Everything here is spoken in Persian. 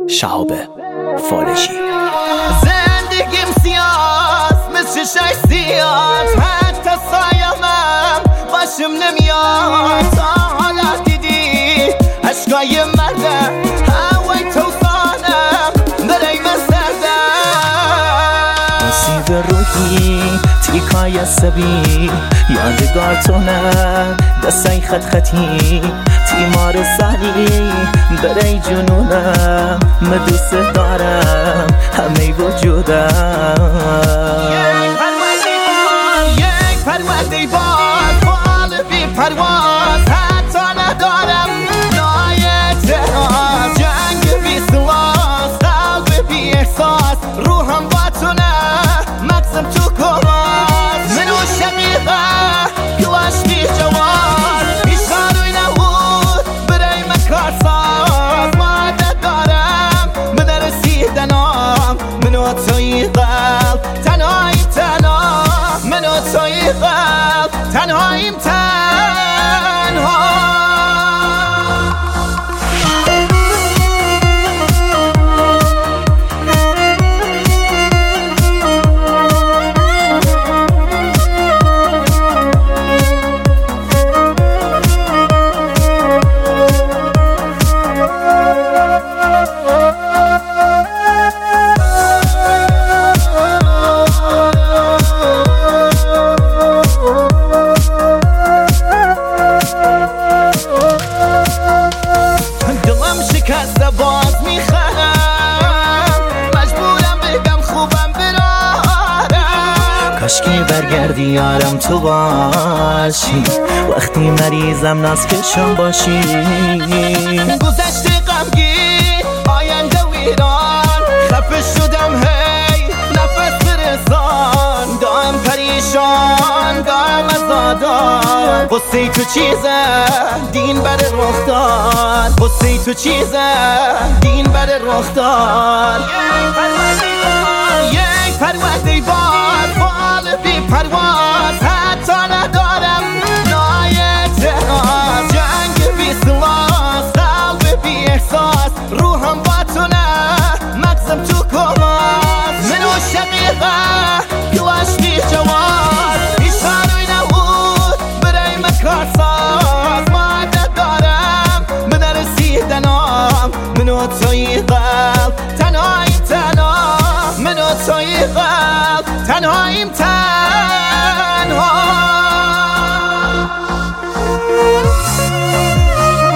شهاب فالشی. زندگیم سیاست مثل شش سیاست، حتی سایمم باشم نمیاد. تا حالا دیدی عشقای مردم، هوای توفانم برای من سردم. آسیب روحی تیکای عصبی، یادگار تو نه دستای خط خطی، تیمار سالی برای جنونم، من دوست دارم همه وجودم. یک پرونده باز بال بی پرواز، حتی ندارم نای اعتراض. جنگ بی سلاح، قلب بی احساس، روحم با تو نه مغزم تو کراز. منو شقیقه کلاش بی جواز، ایشاروی نبود برای من کارساز. مادت دارم من رسیدنام، منو توی قلب تنهاییم تنها، منو توی قلب تنهاییم تنها. شکسته باز میخوام، مجبورم بگم خوبم برارم. کاشکی برگردی یارم تو باشی، وقتی مریضم نازکشم باشی. گذشته غمگین آینده ویران، خفه شدم هی نفس برسان. دارم پریشان دارم ازادان، قصه تو چیزه دین بر رخ داد. قصه تو چیزه دین بر رخ داد. یک پرونده باد بال بی پرواز،